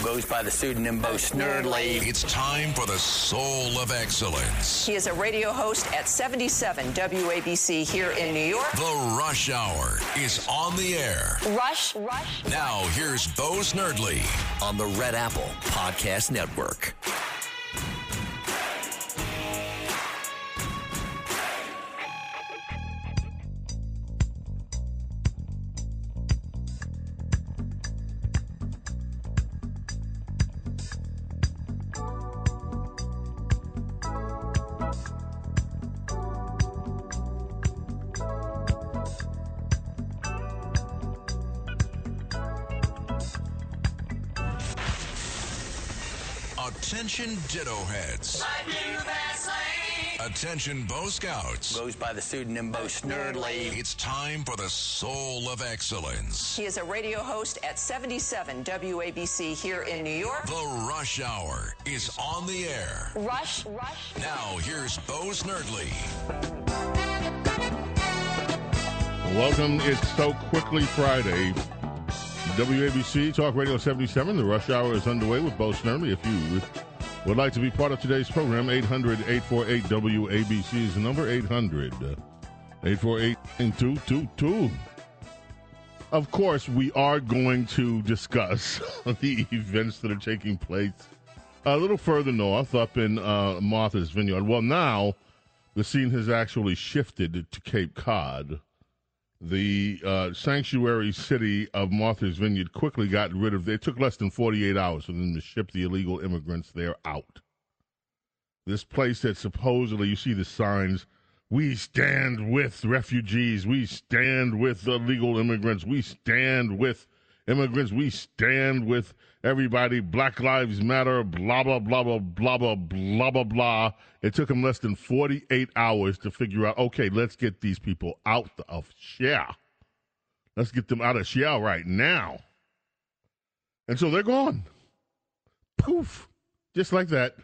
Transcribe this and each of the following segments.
Goes by the pseudonym Bo Snerdley. It's time for the Soul of Excellence. He is a radio host at 77 WABC here in New York. The Rush Hour is on the air. Rush. Now, here's Bo Snerdley On the Red Apple Podcast Network. Attention Ditto Heads. Attention Bo Scouts. Goes by the pseudonym Bo Snerdley. It's time for the Soul of Excellence. He is a radio host at 77 WABC here in New York. The Rush Hour is on the air. Rush. Now, here's Bo Snerdley. Welcome. It's So Quickly Friday. WABC Talk Radio 77. The Rush Hour is underway with Bo Snerdley. If you would like to be part of today's program, 800-848-WABC is the number, 800-848-9222. Of course, we are going to discuss the events that are taking place a little further north, up in Martha's Vineyard. Well, now the scene has actually shifted to Cape Cod. The sanctuary city of Martha's Vineyard quickly got rid of, it took less than 48 hours for them to ship the illegal immigrants there out. This place that supposedly, you see the signs, we stand with refugees, we stand with illegal immigrants, we stand with immigrants, we stand with everybody, Black Lives Matter, blah, blah, blah, blah, blah, blah, blah, blah, blah. It took them less than 48 hours to figure out, okay, let's get these people out of Shell. Let's get them out of Shell right now. And so they're gone. Poof. Just like that.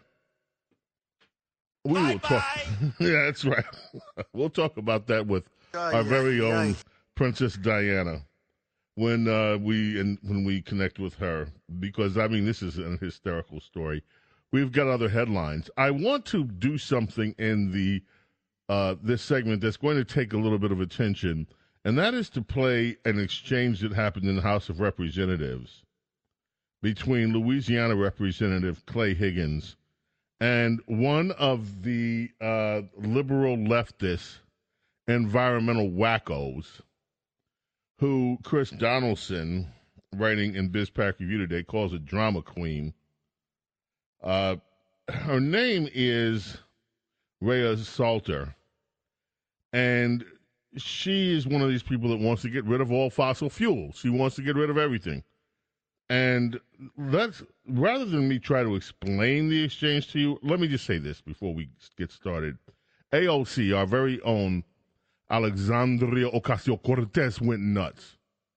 We will talk. Yeah, that's right. We'll talk about that with our very own Princess Diana when we connect with her, because I mean this is an hysterical story. We've got other headlines. I want to do something in the this segment that's going to take a little bit of attention, and that is to play an exchange that happened in the House of Representatives between Louisiana Representative Clay Higgins and one of the liberal leftist environmental wackos who Chris Donaldson, writing in BizPac Review today, calls a drama queen. Her name is Rhea Salter, and she is one of these people that wants to get rid of all fossil fuels. She wants to get rid of everything. And rather than me try to explain the exchange to you, let me just say this before we get started. AOC, our very own Alexandria Ocasio-Cortez, went nuts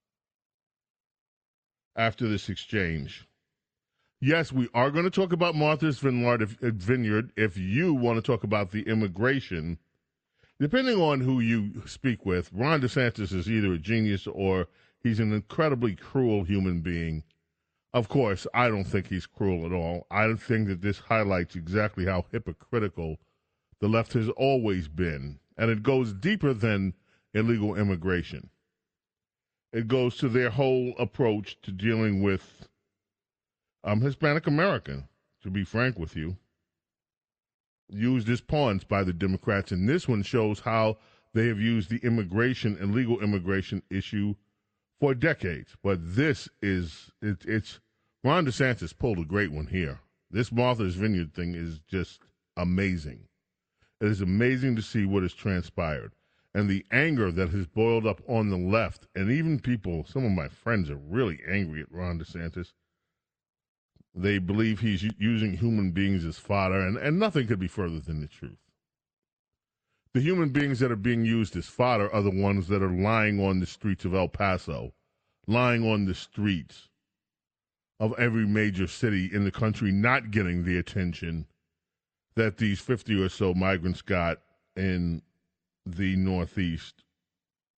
after this exchange. Yes, we are going to talk about Martha's Vineyard if you want to talk about the immigration. Depending on who you speak with, Ron DeSantis is either a genius or he's an incredibly cruel human being. Of course, I don't think he's cruel at all. I think that this highlights exactly how hypocritical the left has always been. And it goes deeper than illegal immigration. It goes to their whole approach to dealing with Hispanic American, to be frank with you, used as pawns by the Democrats. And this one shows how they have used the immigration and legal immigration issue for decades. But this is, it's Ron DeSantis pulled a great one here. This Martha's Vineyard thing is just amazing. It is amazing to see what has transpired and the anger that has boiled up on the left. And even people, some of my friends are really angry at Ron DeSantis. They believe he's using human beings as fodder, and nothing could be further than the truth. The human beings that are being used as fodder are the ones that are lying on the streets of El Paso, lying on the streets of every major city in the country, not getting the attention that these 50 or so migrants got in the Northeast,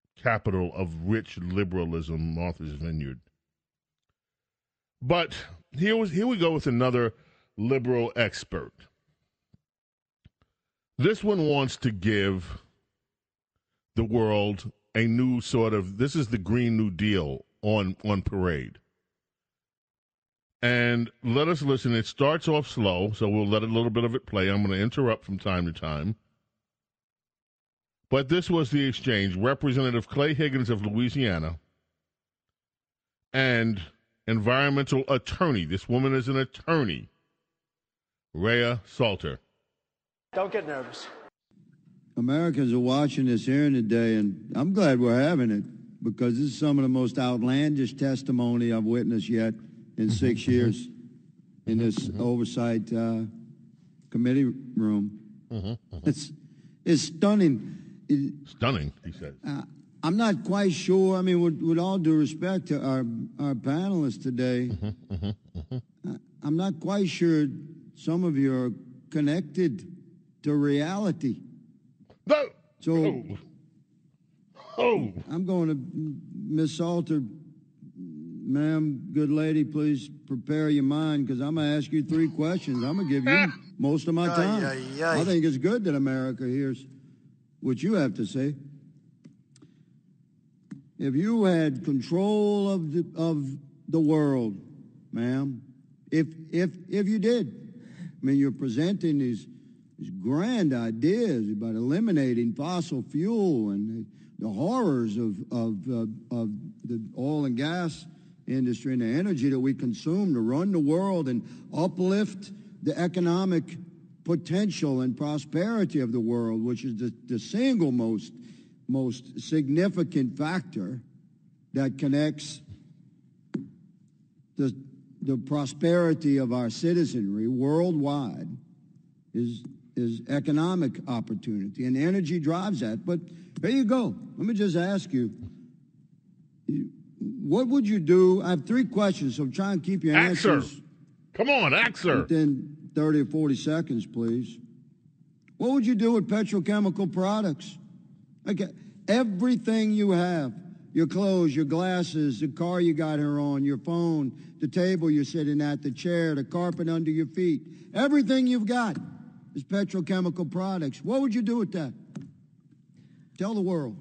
capital of rich liberalism, Martha's Vineyard. But here we go with another liberal expert. This one wants to give the world a new sort of, this is the Green New Deal on parade. And let us listen. It starts off slow, so we'll let a little bit of it play. I'm going to interrupt from time to time. But this was the exchange. Representative Clay Higgins of Louisiana and environmental attorney, this woman is an attorney, Rhea Salter. Don't get nervous. Americans are watching this hearing today, and I'm glad we're having it because this is some of the most outlandish testimony I've witnessed yet in 6 years in this oversight committee room. It's stunning. Stunning, he says. I'm not quite sure. I mean, with all due respect to our panelists today, I'm not quite sure some of you are connected to reality. No. So I'm going to, Miss Salter, ma'am, good lady, please prepare your mind because I'm going to ask you 3 questions. I'm going to give you most of my time. I think it's good that America hears what you have to say. If you had control of the world, ma'am, if you did, I mean, you're presenting these grand ideas about eliminating fossil fuel and the horrors of the oil and gas industry and the energy that we consume to run the world and uplift the economic potential and prosperity of the world, which is the single most significant factor that connects the prosperity of our citizenry worldwide is economic opportunity, and energy drives that. But here you go. Let me just ask you, what would you do? I have 3 questions, so try and keep your answers. Come on, answer. Within 30 or 40 seconds, please. What would you do with petrochemical products? Like everything you have, your clothes, your glasses, the car you got her on, your phone, the table you're sitting at, the chair, the carpet under your feet, everything you've got is petrochemical products. What would you do with that? Tell the world.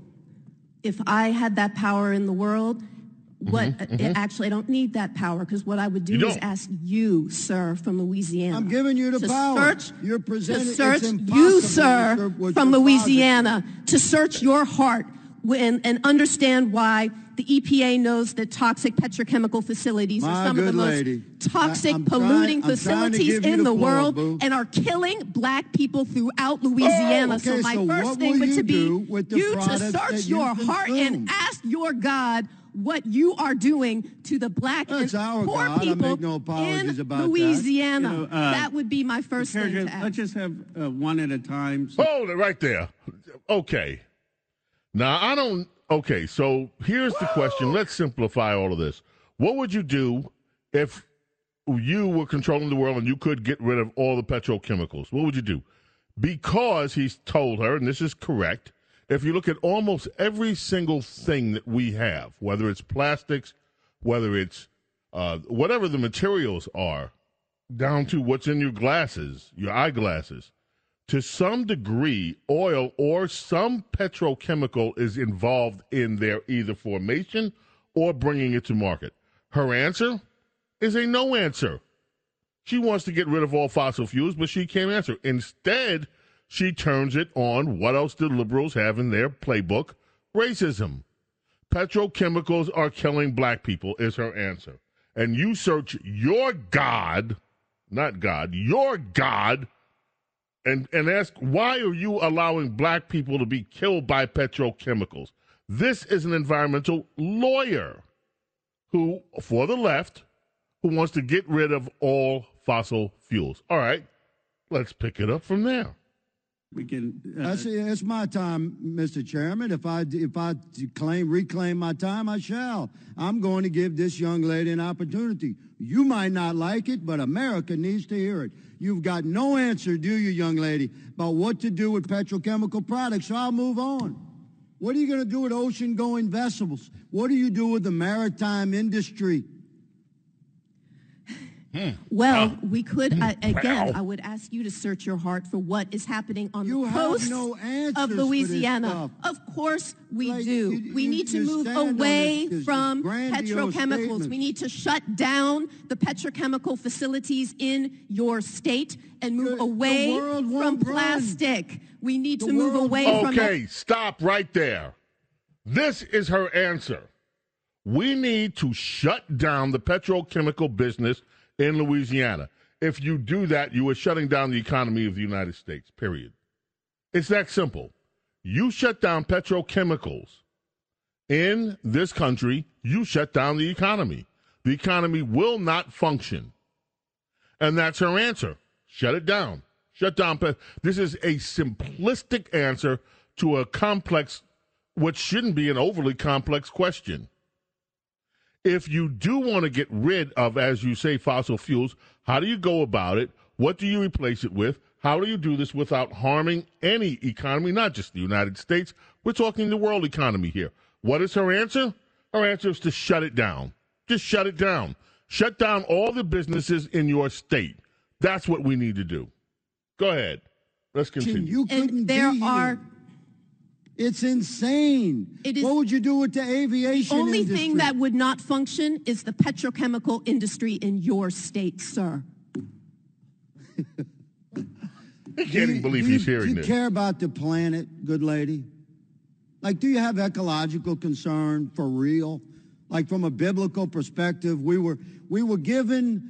If I had that power in the world, actually, I don't need that power because what I would do is ask you, sir, from Louisiana. I'm giving you the power. You're presenting. To search you, sir, from Louisiana, to search your heart and understand why the EPA knows that toxic petrochemical facilities are some of the most toxic, polluting facilities in the world and are killing black people throughout Louisiana. So my first thing would to be you to search your heart and ask your God what you are doing to the black and poor people in Louisiana. That would be my first thing to ask. Let's just have one at a time. Hold it right there. Okay. Now, I don't... Okay, so here's the question. Let's simplify all of this. What would you do if you were controlling the world and you could get rid of all the petrochemicals? What would you do? Because he's told her, and this is correct, if you look at almost every single thing that we have, whether it's plastics, whether it's whatever the materials are, down to what's in your glasses, your eyeglasses, to some degree, oil or some petrochemical is involved in their either formation or bringing it to market. Her answer is a no answer. She wants to get rid of all fossil fuels, but she can't answer. Instead, she turns it on. What else do liberals have in their playbook? Racism. Petrochemicals are killing black people is her answer. And you search your God, not God, your God, and ask, why are you allowing black people to be killed by petrochemicals? This is an environmental lawyer who, for the left, who wants to get rid of all fossil fuels. All right, let's pick it up from there. We can. It's my time, Mr. Chairman. If I reclaim my time, I shall. I'm going to give this young lady an opportunity. You might not like it, but America needs to hear it. You've got no answer, do you, young lady, about what to do with petrochemical products, so I'll move on. What are you going to do with ocean-going vessels? What do you do with the maritime industry? Well, we could, again, I would ask you to search your heart for what is happening on the coast of Louisiana. Of course we do. We need to move away from petrochemicals. We need to shut down the petrochemical facilities in your state and move away from plastic. We need to move away from... Okay, stop right there. This is her answer. We need to shut down the petrochemical business in Louisiana. If you do that, you are shutting down the economy of the United States, period. It's that simple. You shut down petrochemicals in this country, you shut down the economy. The economy will not function. And that's her answer. Shut it down. Shut down. This is a simplistic answer to a complex, what shouldn't be an overly complex question. If you do want to get rid of, as you say, fossil fuels, how do you go about it? What do you replace it with? How do you do this without harming any economy, not just the United States? We're talking the world economy here. What is her answer? Her answer is to shut it down. Just shut it down. Shut down all the businesses in your state. That's what we need to do. Go ahead. Let's continue. It's insane. What would you do with the aviation industry? The only thing that would not function is the petrochemical industry in your state, sir. I can't even believe he's hearing this. Do you care about the planet, good lady? Like, do you have ecological concern for real? Like, from a biblical perspective, we were given,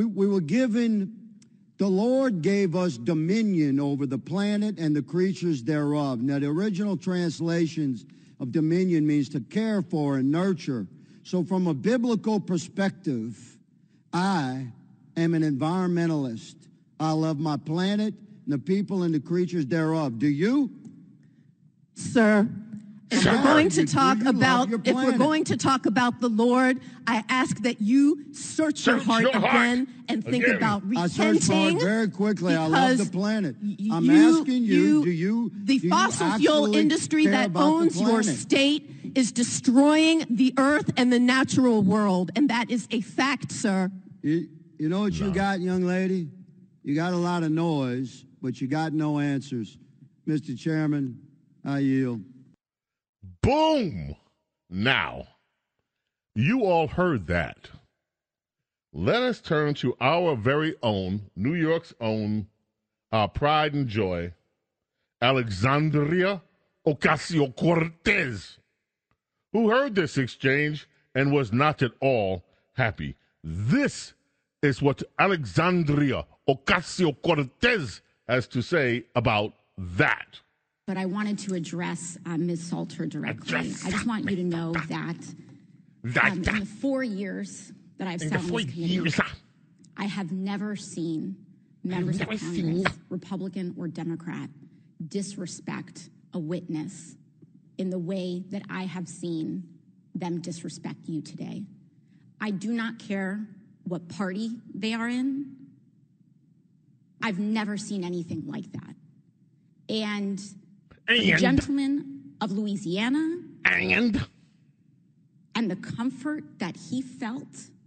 the Lord gave us dominion over the planet and the creatures thereof. Now, the original translations of dominion means to care for and nurture. So from a biblical perspective, I am an environmentalist. I love my planet and the people and the creatures thereof. Do you? Sir, if we're going to talk about the Lord, I ask that you search your heart again and think about repenting. I searched my heart very quickly. I love the planet. I'm asking you, do you? The fossil fuel industry that owns your state is destroying the earth and the natural world, and that is a fact, sir. You know what you got, young lady? You got a lot of noise, but you got no answers. Mr. Chairman, I yield. Boom! Now, you all heard that. Let us turn to our very own, New York's own, our pride and joy, Alexandria Ocasio-Cortez, who heard this exchange and was not at all happy. This is what Alexandria Ocasio-Cortez has to say about that. But I wanted to address Ms. Salter directly. I just want you to know that in the 4 years that I've sat on this committee, I have never seen members of Congress, Republican or Democrat, disrespect a witness in the way that I have seen them disrespect you today. I do not care what party they are in. I've never seen anything like that. And the gentleman of Louisiana and the comfort that he felt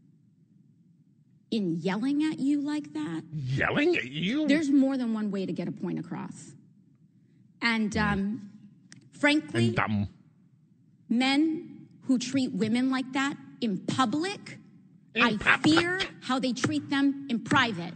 in yelling at you like that. Yelling at you? There's more than one way to get a point across. And frankly, men who treat women like that in public, I fear how they treat them in private.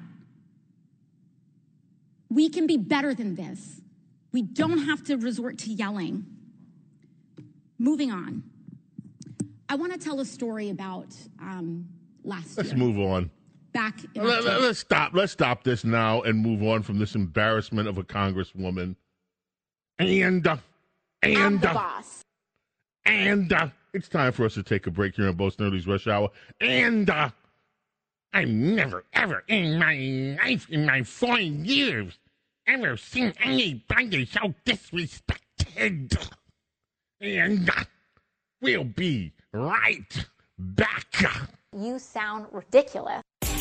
We can be better than this. We don't have to resort to yelling. Moving on. I want to tell a story about last year. Let's move on. Back in Let's stop this now and move on from this embarrassment of a congresswoman. And I'm the boss. And it's time for us to take a break here on Bo Snerdly's Rush Hour. And I've never, ever in my life, in my 4 years, ever seen anybody so disrespected. And we'll be right back. You sound ridiculous.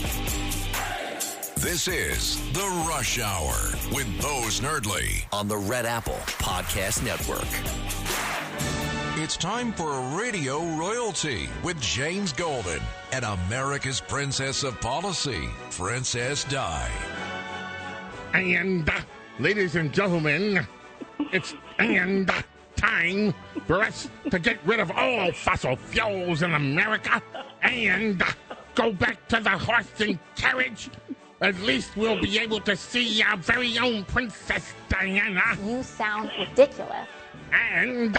This is The Rush Hour with Bo Snerdly on the Red Apple Podcast Network. It's time for Radio Royalty with James Golden and America's Princess of Policy, Princess Di. And, ladies and gentlemen, it's time for us to get rid of all fossil fuels in America and go back to the horse and carriage. At least we'll be able to see our very own Princess Diana. You sound ridiculous. And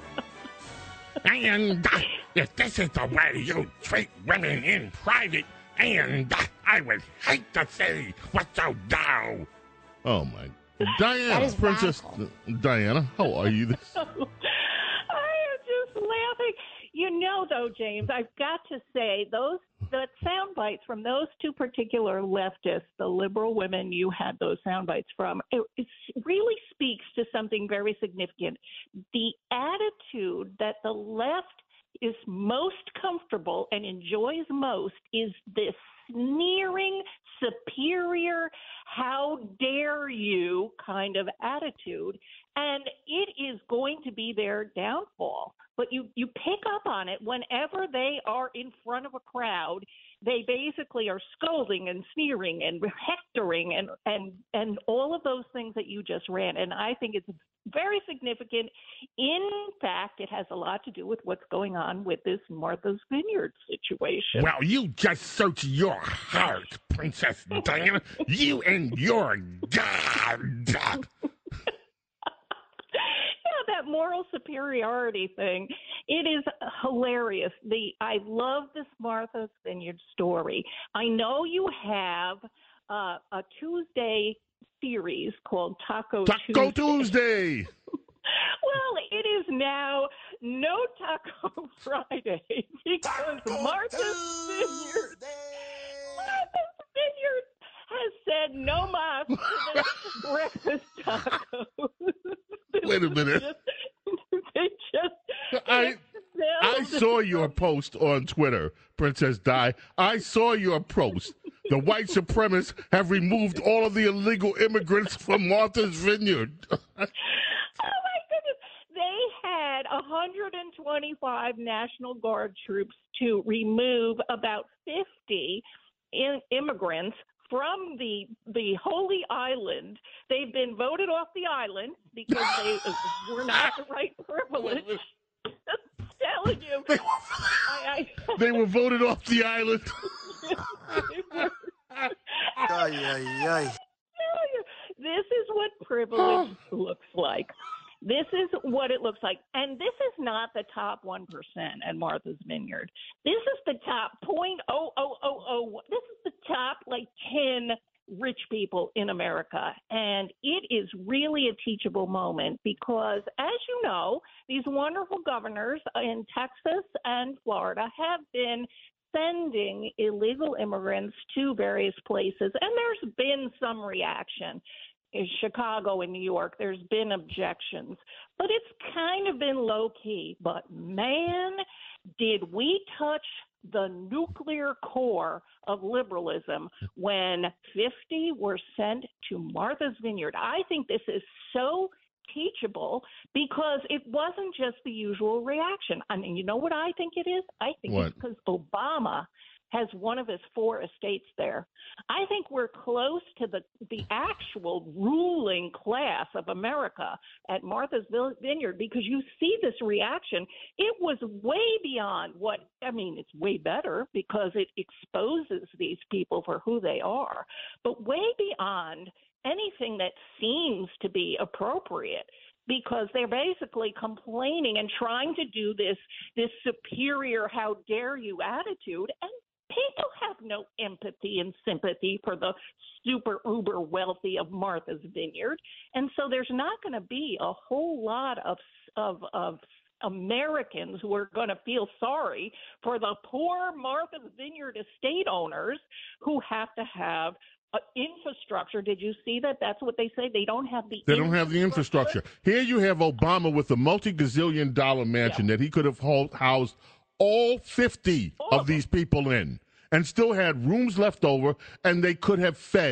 if this is the way you treat women in private, and I would hate to say what you do. Oh, my. Diana, Princess Diana, how are you? I am just laughing. You know, though, James, I've got to say, the sound bites from those two particular leftists, the liberal women you had those sound bites from, it really speaks to something very significant. The attitude that the left is most comfortable and enjoys most is this sneering, superior, how dare you kind of attitude. And it is going to be their downfall. But you pick up on it whenever they are in front of a crowd. They basically are scolding and sneering and hectoring and all of those things that you just ran. And I think it's very significant. In fact, it has a lot to do with what's going on with this Martha's Vineyard situation. Well, you just search your heart, Princess Diana. You and your God. That moral superiority thing, it is hilarious. I love this Martha's Vineyard story. I know you have a Tuesday series called Taco Tuesday. Well, it is now no Taco Friday because Martha's Vineyard has said no mas to the breakfast tacos. Wait a minute. I saw your post on Twitter, Princess Di. I saw your post. The white supremacists have removed all of the illegal immigrants from Martha's Vineyard. Oh, my goodness. They had 125 National Guard troops to remove about 50 immigrants from the Holy Island. They've been voted off the island because they were not the right privilege. Just telling you. They were voted off the island. This is what privilege looks like. This is what it looks like. And this is not the top 1% at Martha's Vineyard. This is the top 0.0001. This is the top, 10 rich people in America. And it is really a teachable moment because, as you know, these wonderful governors in Texas and Florida have been sending illegal immigrants to various places. And there's been some reaction. In Chicago and New York, there's been objections, but it's kind of been low-key. But, man, did we touch the nuclear core of liberalism when 50 were sent to Martha's Vineyard. I think this is so teachable because it wasn't just the usual reaction. I mean, you know what I think it is? I think it's because Obama has one of his 4 estates there. I think we're close to the actual ruling class of America at Martha's Vineyard because you see this reaction. It was way beyond it's way better because it exposes these people for who they are, but way beyond anything that seems to be appropriate because they're basically complaining and trying to do this superior, how dare you attitude, and people have no empathy and sympathy for the super uber wealthy of Martha's Vineyard. And so there's not going to be a whole lot of Americans who are going to feel sorry for the poor Martha's Vineyard estate owners who have to have infrastructure. Did you see that? That's what they say. They don't have the infrastructure. Here you have Obama with a multi-gazillion dollar mansion that he could have housed all 50 of these people in and still had rooms left over, and they could have fed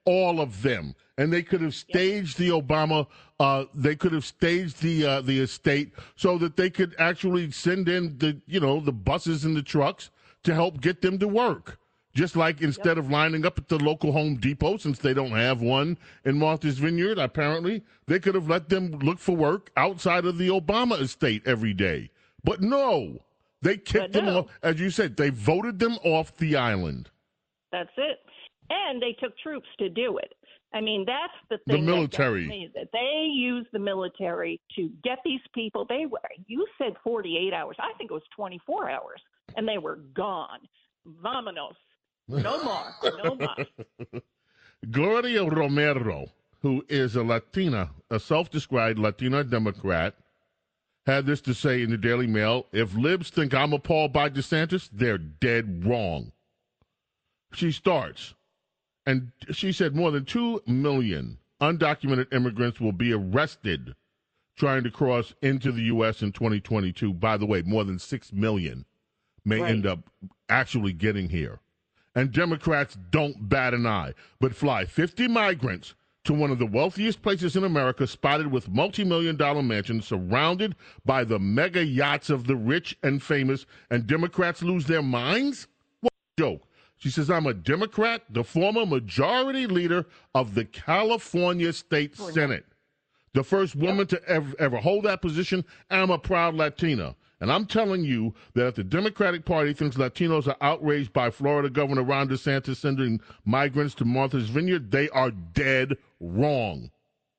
all of them. And they could have staged the Obama, they could have staged the estate so that they could actually send in the buses and the trucks to help get them to work. Just like instead of lining up at the local Home Depot, since they don't have one in Martha's Vineyard, apparently, they could have let them look for work outside of the Obama estate every day. But no, they kicked them off. As you said, they voted them off the island. That's it. And they took troops to do it. I mean, that's the thing. The military. That they used the military to get these people. You said 48 hours. I think it was 24 hours. And they were gone. Vámonos. No more. No more. Gloria Romero, who is a self-described Latina Democrat, had this to say in the Daily Mail: if libs think I'm appalled by DeSantis, they're dead wrong. She starts, and she said more than 2 million undocumented immigrants will be arrested trying to cross into the U.S. in 2022. By the way, more than 6 million may end up actually getting here. And Democrats don't bat an eye, but fly 50 migrants to one of the wealthiest places in America, spotted with multi-million-dollar mansions, surrounded by the mega yachts of the rich and famous, and Democrats lose their minds? What a joke. She says, I'm a Democrat, the former majority leader of the California State Senate, the first woman to ever hold that position, and I'm a proud Latina. And I'm telling you that if the Democratic Party thinks Latinos are outraged by Florida Governor Ron DeSantis sending migrants to Martha's Vineyard, they are dead wrong.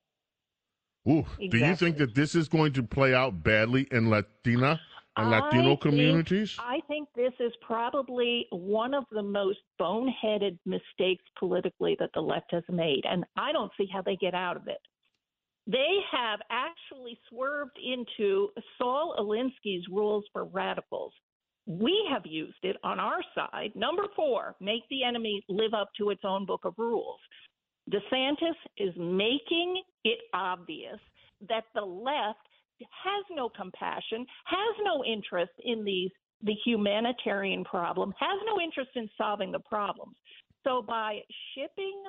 Ooh, exactly. Do you think that this is going to play out badly in Latina and Latino communities? I think this is probably one of the most boneheaded mistakes politically that the left has made, and I don't see how they get out of it. They have actually swerved into Saul Alinsky's rules for radicals. We have used it on our side. Number 4, make the enemy live up to its own book of rules. DeSantis is making it obvious that the left has no compassion, has no interest in the humanitarian problem, has no interest in solving the problems. So by shipping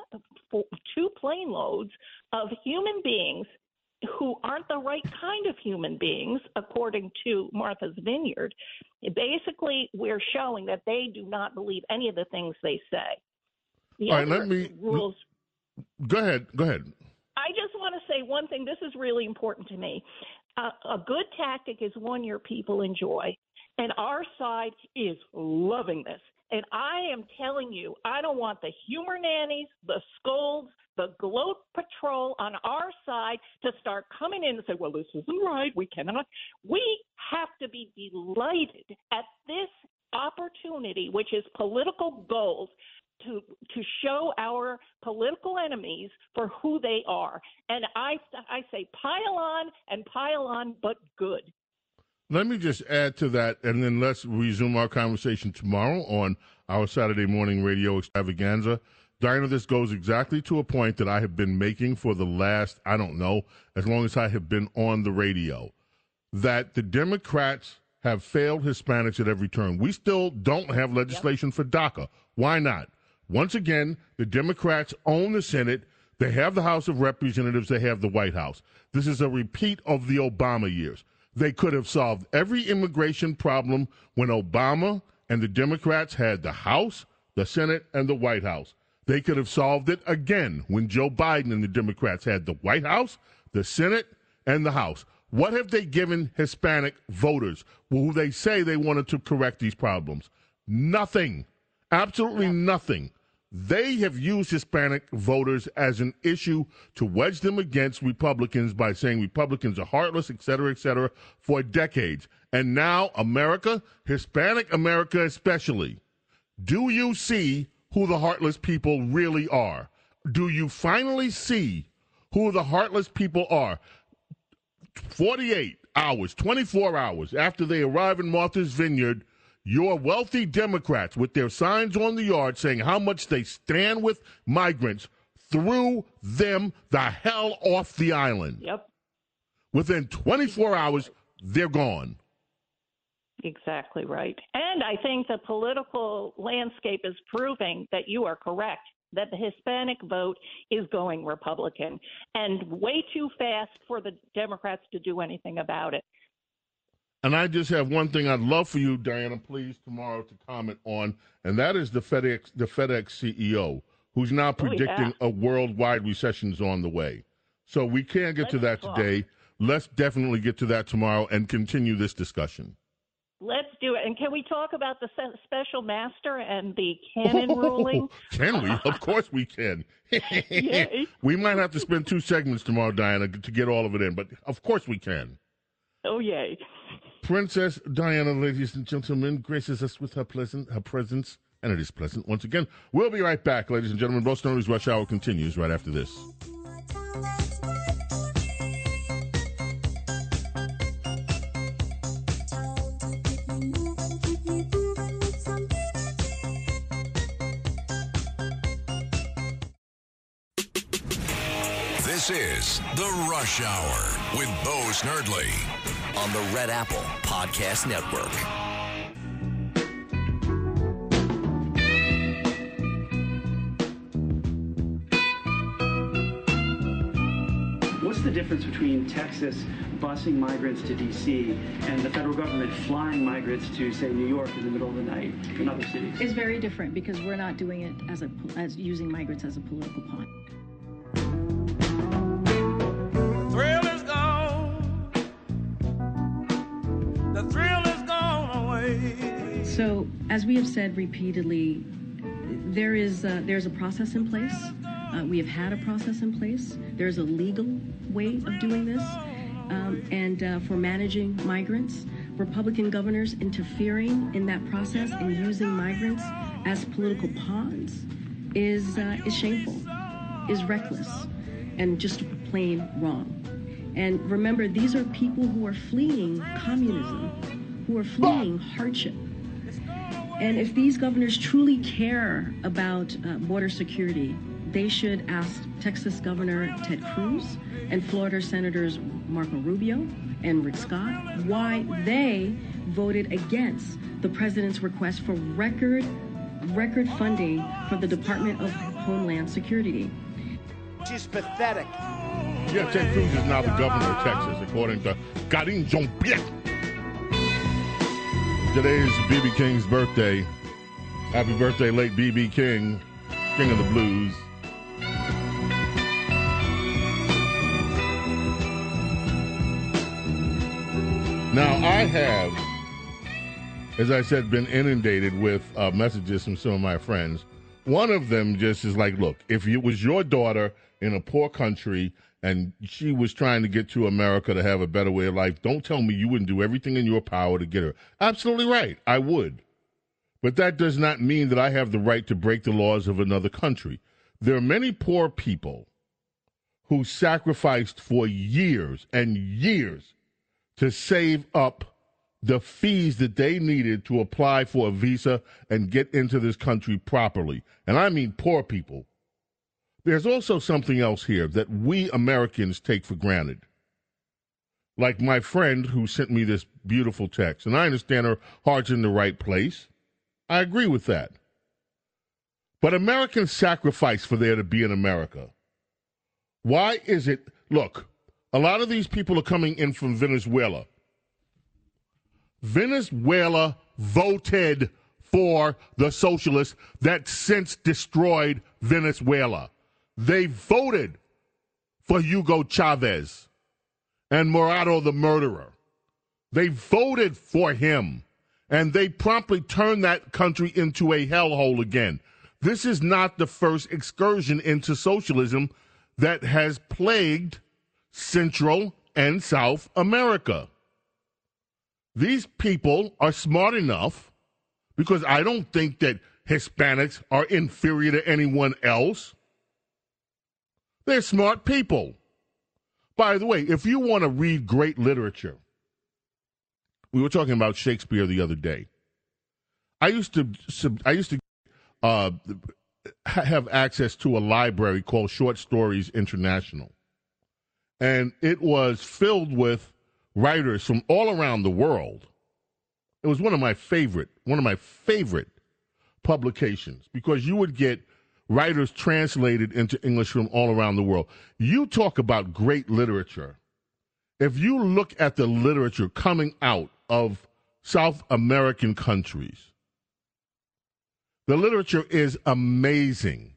2 plane loads of human beings who aren't the right kind of human beings, according to Martha's Vineyard, basically we're showing that they do not believe any of the things they say. All right, rules. Go ahead. I just want to say one thing. This is really important to me. A good tactic is one your people enjoy, and our side is loving this. And I am telling you, I don't want the humor nannies, the scolds, the gloat patrol on our side to start coming in and say, well, this isn't right. We cannot. We have to be delighted at this opportunity, which is political goals, to show our political enemies for who they are. And I say pile on, but good. Let me just add to that, and then let's resume our conversation tomorrow on our Saturday morning radio extravaganza. Diana, this goes exactly to a point that I have been making for the last, I don't know, as long as I have been on the radio, that the Democrats have failed Hispanics at every turn. We still don't have legislation for DACA. Why not? Once again, the Democrats own the Senate. They have the House of Representatives. They have the White House. This is a repeat of the Obama years. They could have solved every immigration problem when Obama and the Democrats had the House, the Senate, and the White House. They could have solved it again when Joe Biden and the Democrats had the White House, the Senate, and the House. What have they given Hispanic voters who they say they wanted to correct these problems? Nothing. Absolutely nothing. They have used Hispanic voters as an issue to wedge them against Republicans by saying Republicans are heartless, et cetera, for decades. And now America, Hispanic America especially, do you see who the heartless people really are? Do you finally see who the heartless people are? 48 hours, 24 hours after they arrive in Martha's Vineyard, your wealthy Democrats with their signs on the yard saying how much they stand with migrants threw them the hell off the island. Yep. Within 24 hours, they're gone. Exactly right. And I think the political landscape is proving that you are correct. that the Hispanic vote is going Republican, and way too fast for the Democrats to do anything about it. And I just have one thing I'd love for you, Diana, please, tomorrow to comment on, and that is the FedEx CEO, who's now predicting a worldwide recession is on the way. So we can't get to that today. Let's definitely get to that tomorrow and continue this discussion. Let's do it. And can we talk about the special master and the canon ruling? Can we? Of course we can. We might have to spend 2 segments tomorrow, Diana, to get all of it in, but of course we can. Oh, yay. Princess Diana, ladies and gentlemen, graces us with her presence, and it is pleasant once again. We'll be right back, ladies and gentlemen. Bo Snerdley's Rush Hour continues right after this. This is The Rush Hour with Bo Snerdley on the Red Apple Podcast Network. What's the difference between Texas busing migrants to D.C. and the federal government flying migrants to, say, New York in the middle of the night and other cities? It's very different because we're not doing it as using migrants as a political pawn. Thrill is gone. The thrill is gone away. So, as we have said repeatedly, there's a process in place. We have had a process in place. There's a legal way of doing this. And for managing migrants, Republican governors interfering in that process and using migrants as political pawns is shameful, is reckless, and just plain wrong. And remember, these are people who are fleeing communism, who are fleeing hardship. And if these governors truly care about border security, they should ask Texas Governor Ted Cruz and Florida Senators Marco Rubio and Rick Scott why they voted against the president's request for record funding for the Department of Homeland Security. She's pathetic. Yeah, Ted Cruz is now the governor of Texas, according to Karine Jean-Pierre. Today is B.B. King's birthday. Happy birthday, late B.B. King, King of the Blues. Now, I have, as I said, been inundated with messages from some of my friends. One of them just is like, look, if it was your daughter in a poor country and she was trying to get to America to have a better way of life, don't tell me you wouldn't do everything in your power to get her. Absolutely right. I would. But that does not mean that I have the right to break the laws of another country. There are many poor people who sacrificed for years and years to save up the fees that they needed to apply for a visa and get into this country properly. And I mean poor people. There's also something else here that we Americans take for granted. Like my friend who sent me this beautiful text, and I understand her heart's in the right place. I agree with that. But Americans sacrifice for there to be an America. Why is it, look, a lot of these people are coming in from Venezuela. Venezuela voted for the socialists that since destroyed Venezuela. They voted for Hugo Chavez and Morado the murderer. They voted for him, and they promptly turned that country into a hellhole again. This is not the first excursion into socialism that has plagued Central and South America. These people are smart enough, because I don't think that Hispanics are inferior to anyone else. They're smart people. By the way, if you want to read great literature, we were talking about Shakespeare the other day. I used to have access to a library called Short Stories International. And it was filled with writers from all around the world. It was one of my favorite publications, because you would get writers translated into English from all around the world. You talk about great literature. If you look at the literature coming out of South American countries, the literature is amazing.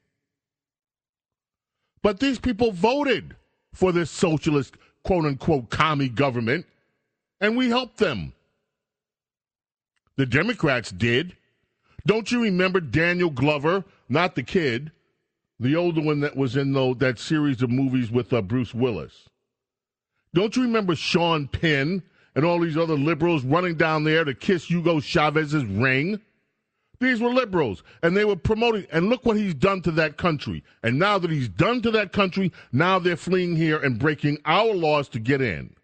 But these people voted for this socialist, quote-unquote, commie government, and we helped them. The Democrats did. Don't you remember Daniel Glover, not the kid, the older one that was in that series of movies with Bruce Willis? Don't you remember Sean Penn and all these other liberals running down there to kiss Hugo Chavez's ring? These were liberals, and they were promoting, and look what he's done to that country. And now that he's done to that country, now they're fleeing here and breaking our laws to get in.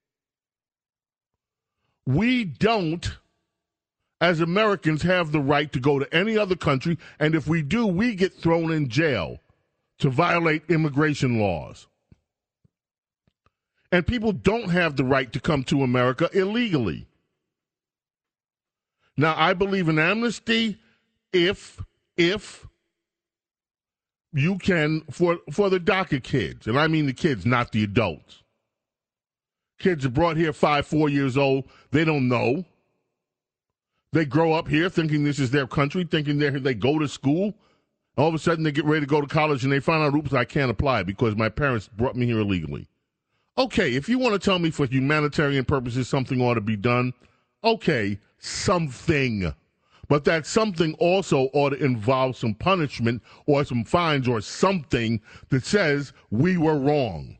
We don't, as Americans, have the right to go to any other country, and if we do, we get thrown in jail to violate immigration laws. And people don't have the right to come to America illegally. Now, I believe in amnesty if you can, for the DACA kids, and I mean the kids, not the adults. Kids are brought here 4 years old. They don't know. They grow up here thinking this is their country, thinking they go to school. All of a sudden, they get ready to go to college, and they find out, oops, I can't apply because my parents brought me here illegally. Okay, if you want to tell me for humanitarian purposes something ought to be done, okay, something. But that something also ought to involve some punishment or some fines or something that says we were wrong.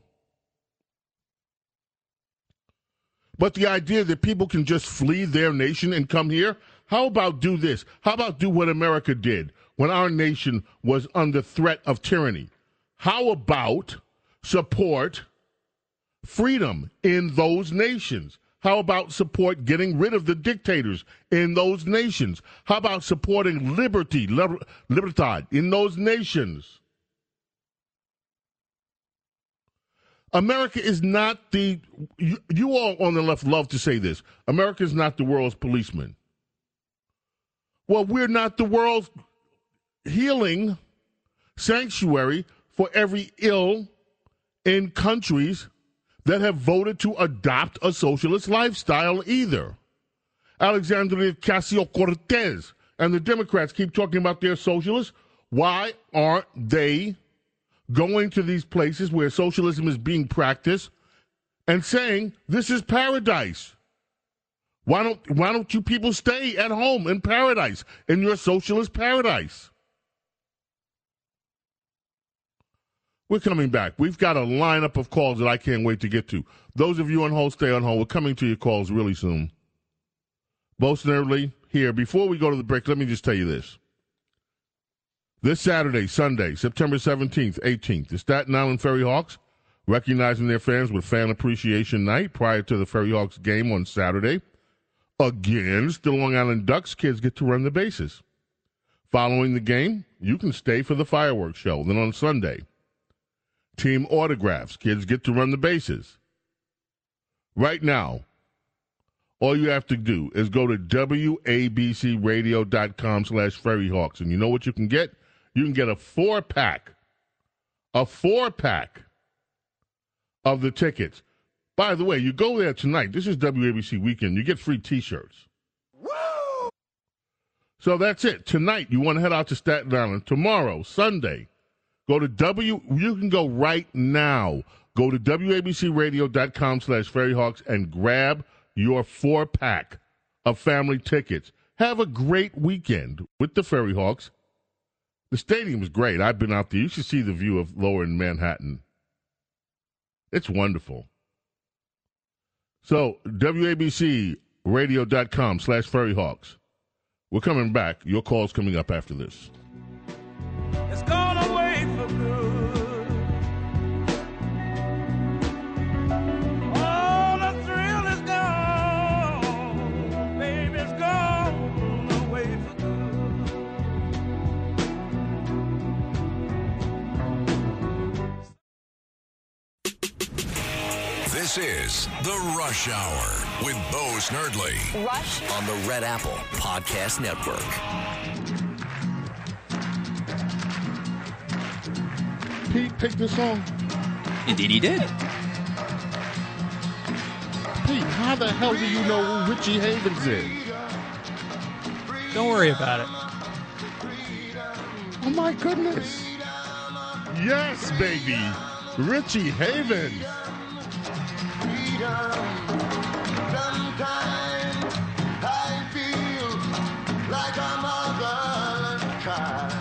But the idea that people can just flee their nation and come here, how about do this? How about do what America did when our nation was under threat of tyranny? How about support freedom in those nations? How about support getting rid of the dictators in those nations? How about supporting libertad in those nations? America is not you all on the left love to say this, America is not the world's policeman. Well, we're not the world's healing sanctuary for every ill in countries that have voted to adopt a socialist lifestyle either. Alexandria Ocasio-Cortez and the Democrats keep talking about their socialists. Why aren't they going to these places where socialism is being practiced and saying this is paradise? Why don't you people stay at home in paradise, in your socialist paradise? We're coming back. We've got a lineup of calls that I can't wait to get to. Those of you on hold, stay on hold. We're coming to your calls really soon. Boaston Early here. Before we go to the break, let me just tell you this. This Saturday, Sunday, September 17th, 18th, the Staten Island Ferry Hawks, recognizing their fans with Fan Appreciation Night prior to the Ferry Hawks game on Saturday. Against the Long Island Ducks, kids get to run the bases. Following the game, you can stay for the fireworks show. Then on Sunday, team autographs. Kids get to run the bases. Right now, all you have to do is go to WABCRadio.com/FerryHawks. And you know what you can get? You can get a four-pack of the tickets. By the way, you go there tonight. This is WABC weekend. You get free T-shirts. Woo! So that's it. Tonight, you want to head out to Staten Island. Tomorrow, Sunday, you can go right now. Go to WABCRadio.com/FerryHawks and grab your 4-pack of family tickets. Have a great weekend with the Ferry Hawks. The stadium is great. I've been out there. You should see the view of Lower Manhattan. It's wonderful. So, WABCRadio.com/FerryHawks. We're coming back. Your call's coming up after this. It's gone away for good. Oh, the thrill is gone. Baby, it's gone away for good. This is The Rush Hour with Bo Snerdley. Rush on the Red Apple Podcast Network. Pete take this song? Indeed he did. Pete, how the hell do you know who Richie Havens is? Don't worry about it. Oh, my goodness. Yes, baby. Richie Havens. Sometimes I feel like a motherless child.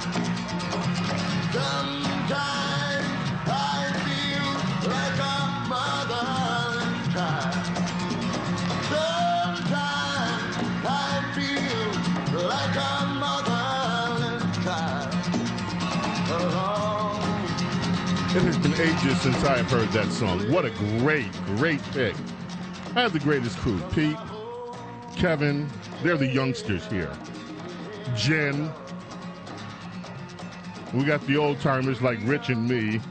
Sometimes I feel like a motherless child. Sometimes I feel like a motherless child. It has been ages since I have heard that song. What a great, great pick. I have the greatest crew. Pete, Kevin, they're the youngsters here. Jen. We got the old-timers like Rich and me.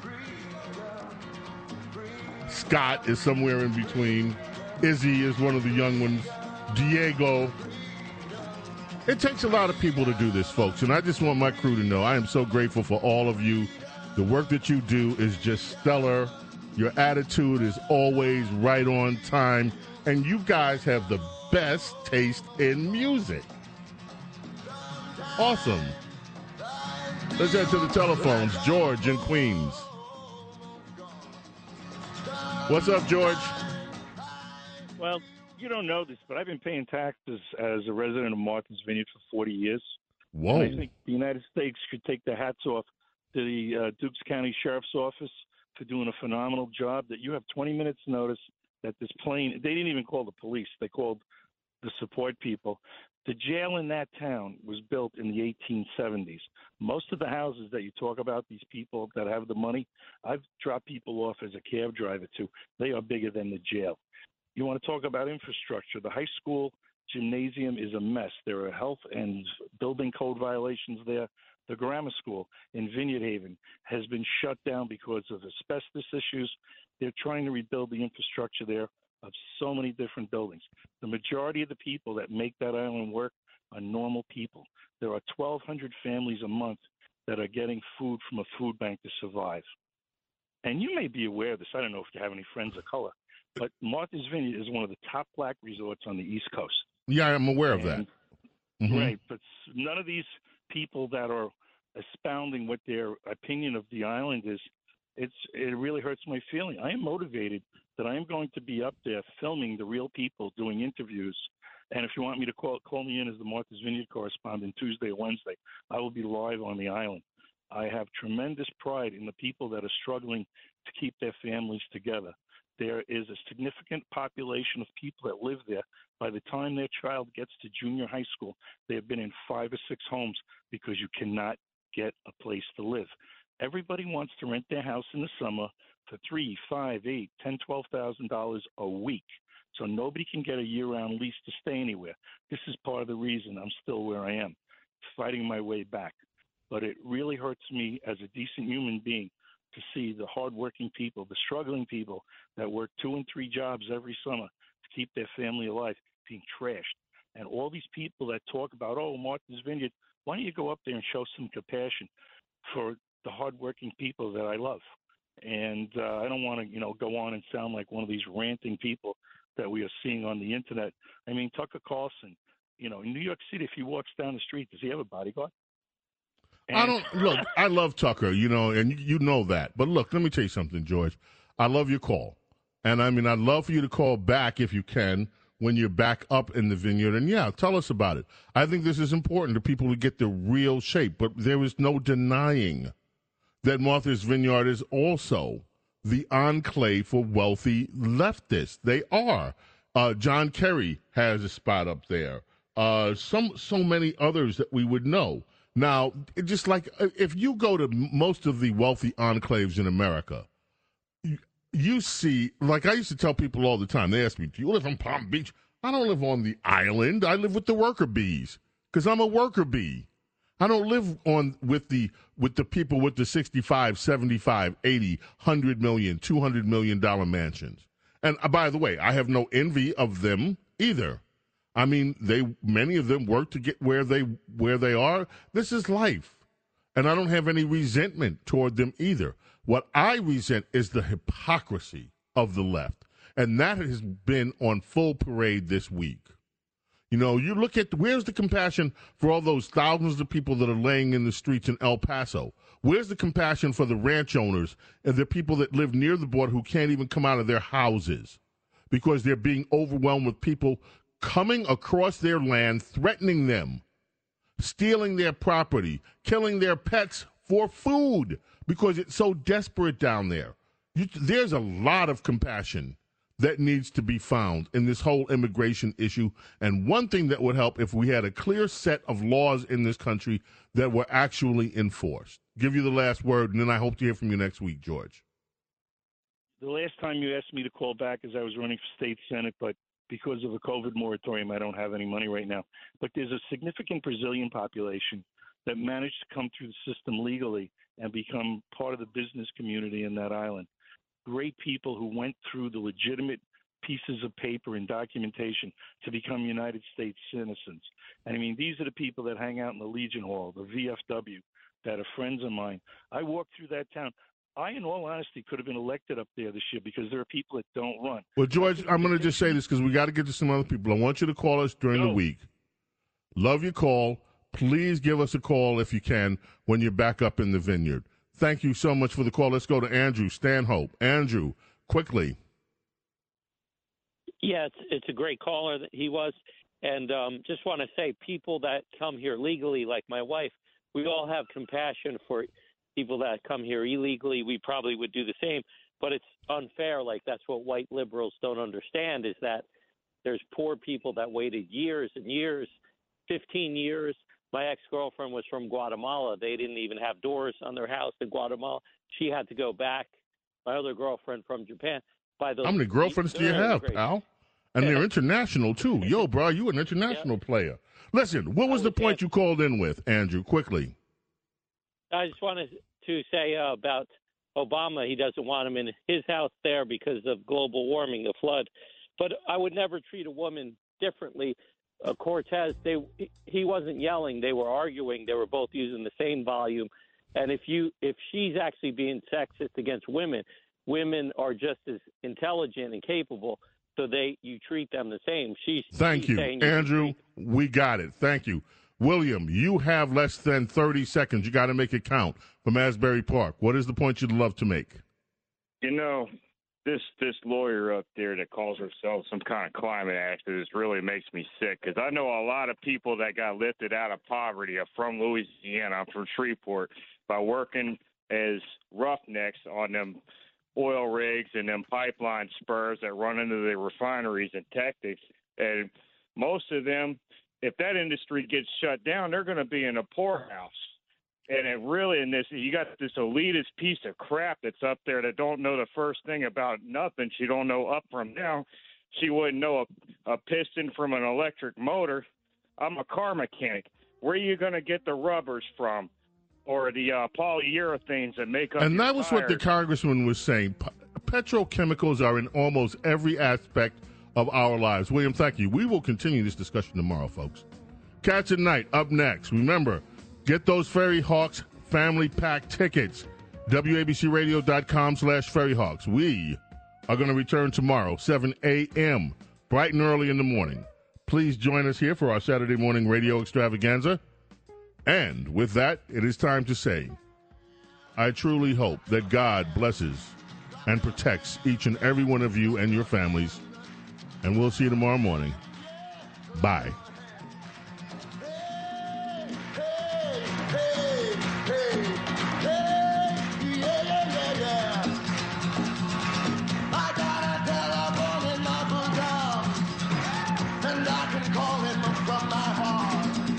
Scott is somewhere in between. Izzy is one of the young ones. Diego. It takes a lot of people to do this, folks, and I just want my crew to know I am so grateful for all of you. The work that you do is just stellar. Your attitude is always right on time, and you guys have the best taste in music. Awesome. Let's head to the telephones. George in Queens. What's up, George? Well, you don't know this, but I've been paying taxes as a resident of Martha's Vineyard for 40 years. Whoa. And I think the United States should take their hats off to the Dukes County Sheriff's Office for doing a phenomenal job. That you have 20 minutes notice that this plane, they didn't even call the police, they called the support people. The jail in that town was built in the 1870s. Most of the houses that you talk about, these people that have the money, I've dropped people off as a cab driver too. They are bigger than the jail. You want to talk about infrastructure. The high school gymnasium is a mess. There are health and building code violations there. The grammar school in Vineyard Haven has been shut down because of asbestos issues. They're trying to rebuild the infrastructure there of so many different buildings. The majority of the people that make that island work are normal people. There are 1,200 families a month that are getting food from a food bank to survive. And you may be aware of this. I don't know if you have any friends of color, but Martha's Vineyard is one of the top black resorts on the East Coast. Yeah, I'm aware of that. Mm-hmm. Right, but none of these people that are expounding what their opinion of the island is, it really hurts my feeling. I am motivated that I am going to be up there filming the real people doing interviews. And if you want me to call me in as the Martha's Vineyard correspondent Tuesday or Wednesday, I will be live on the island. I have tremendous pride in the people that are struggling to keep their families together. There is a significant population of people that live there. By the time their child gets to junior high school, they have been in 5 or 6 homes because you cannot get a place to live. Everybody wants to rent their house in the summer for $3,000, $5,000, $8,000, $10,000, $12,000 a week. So nobody can get a year-round lease to stay anywhere. This is part of the reason I'm still where I am, fighting my way back. But it really hurts me as a decent human being to see the hardworking people, the struggling people that work 2 and 3 jobs every summer to keep their family alive being trashed. And all these people that talk about, oh, Martha's Vineyard, why don't you go up there and show some compassion for the hardworking people that I love? And I don't want to, go on and sound like one of these ranting people that we are seeing on the internet. I mean, Tucker Carlson, in New York City, if he walks down the street, does he have a bodyguard? I love Tucker, and you know that. But look, let me tell you something, George. I love your call. And I'd love for you to call back if you can when you're back up in the vineyard. And yeah, tell us about it. I think this is important to people to get the real shape. But there is no denying that Martha's Vineyard is also the enclave for wealthy leftists. They are. John Kerry has a spot up there. So many others that we would know. Now, just like if you go to most of the wealthy enclaves in America, you see, like I used to tell people all the time, they ask me, do you live in Palm Beach? I don't live on the island. I live with the worker bees because I'm a worker bee. I don't live with the people with the 65, 75, 80, $100 million, $200 million mansions. And by the way, I have no envy of them either. I mean, many of them work to get where they are. This is life. And I don't have any resentment toward them either. What I resent is the hypocrisy of the left. And that has been on full parade this week. You know, you look at where's the compassion for all those thousands of people that are laying in the streets in El Paso? Where's the compassion for the ranch owners and the people that live near the border who can't even come out of their houses because they're being overwhelmed with people coming across their land, threatening them, stealing their property, killing their pets for food because it's so desperate down there? There's a lot of compassion that needs to be found in this whole immigration issue. And one thing that would help if we had a clear set of laws in this country that were actually enforced. Give you the last word, and then I hope to hear from you next week, George. The last time you asked me to call back is I was running for state senate, but because of a COVID moratorium, I don't have any money right now. But there's a significant Brazilian population that managed to come through the system legally and become part of the business community in that island. Great people who went through the legitimate pieces of paper and documentation to become United States citizens. And I mean, these are the people that hang out in the Legion Hall, the VFW, that are friends of mine. I walked through that town. I, in all honesty, could have been elected up there this year because there are people that don't run. Well, George, I'm going to just say this because we got to get to some other people. I want you to call us during the week. Love your call. Please give us a call if you can when you're back up in the vineyard. Thank you so much for the call. Let's go to Andrew Stanhope. Andrew, quickly. Yeah, it's a great caller that he was. And just want to say, people that come here legally, like my wife, we all have compassion for people that come here illegally. We probably would do the same. But it's unfair. Like, that's what white liberals don't understand, is that there's poor people that waited years and years, 15 years. My ex-girlfriend was from Guatemala. They didn't even have doors on their house in Guatemala. She had to go back. My other girlfriend from Japan. How many girlfriends do you have, pal? And they're international, too. Yo, bro, you an international player. Listen, what was the point you called in with, Andrew, quickly? I just wanted to say about Obama. He doesn't want him in his house there because of global warming, the flood. But I would never treat a woman differently. Cortez, he wasn't yelling. They were arguing. They were both using the same volume. And if she's actually being sexist against women, women are just as intelligent and capable, so you treat them the same. Thank you, Andrew. We got it. Thank you. William, you have less than 30 seconds. You got to make it count from Asbury Park. What is the point you'd love to make? You know, this lawyer up there that calls herself some kind of climate activist really makes me sick, because I know a lot of people that got lifted out of poverty are from Louisiana. I'm from Shreveport, by working as roughnecks on them oil rigs and them pipeline spurs that run into the refineries in Texas. And most of them, if that industry gets shut down, they're going to be in a poorhouse. And it really, you got this elitist piece of crap that's up there that don't know the first thing about nothing. She don't know up from down. She wouldn't know a piston from an electric motor. I'm a car mechanic. Where are you going to get the rubbers from, or the polyurethanes that make up? And your that was tires? what the congressman was saying. Petrochemicals are in almost every aspect of our lives. William, thank you. We will continue this discussion tomorrow, folks. Cats at Night up next. Remember, get those Ferry Hawks family pack tickets. WABCRadio.com/FerryHawks. We are going to return tomorrow, 7 a.m., bright and early in the morning. Please join us here for our Saturday morning radio extravaganza. And with that, it is time to say, I truly hope that God blesses and protects each and every one of you and your families. And we'll see you tomorrow morning. Bye. And I can call him from my heart.